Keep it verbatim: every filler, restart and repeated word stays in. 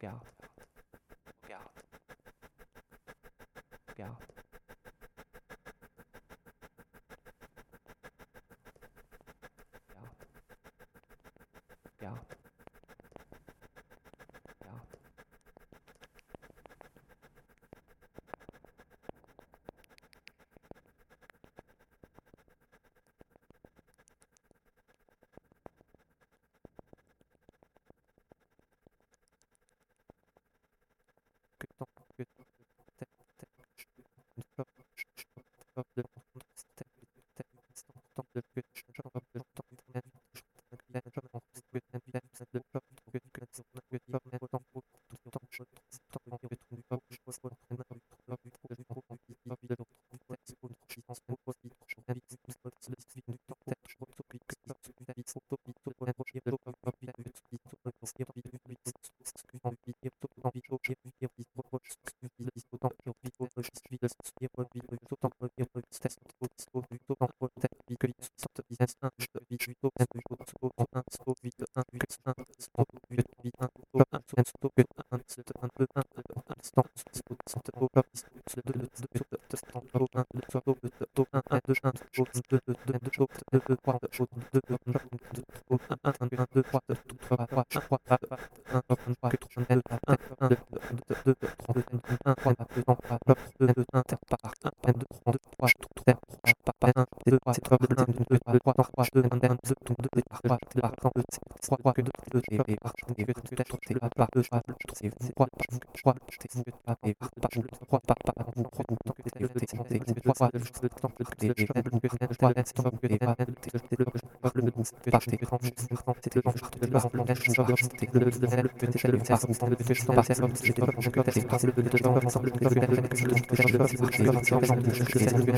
Regarde, regarde, regarde, regarde, regarde, regarde. Que tant que tant que tant que je tant que je tant que de tant que que je tant que tant que même je bien je m'en que même bien ça de tant que que que tant que tant que tant que tout tant que tant que que tout pas que je pose pas très mal trop pas que je trop pas que pas de l'autre pas de pour trop puissance pour pas de trop bien vite plus pas de suite du temps peut-être je trop vite que ça se vite vite trop vite trop bien proche de pas pas bien vite vite trop bien vite vite vite vite en vite vite trop en vite trop vite vite vite trop proche vite vite autant que vite trop je suis vite vite vite vite autant que vite vite test trop trop vite autant que test vite que vite sorte vite un je vite vite autant que vite trop un trop vite un vite un trop vite vite un trop un trop vite un c'est un peu un un instant trop sorte trop pas de de de de test trop un de sorte de de un un de un trop de de de de trop de de trois de trop de de de trop un un un un deux trois de tout trois trois trois un un trois que trois un un un deux deux deux trois deux un trois deux trois deux deux un par un deux trois deux trois trois trois un deux trois c'est trois deux un deux trois trois deux un un deux deux par trois par trois trois trois que deux deux et par et que peut-être c'est pas par deux c'est trois trois c'est vous pas et par par trois par par vous trois vous tant que c'est c'est c'est trois fois le temps que c'est le temps que c'est trois c'est temps que c'est pas c'est le par le par c'est trente trente c'est le temps de la rencontre c'est le le le que c'est le par vous le que c'est par c'est le c'est le que c'est par c'est le le temps ensemble que c'est le que c'est le que c'est le que c'est le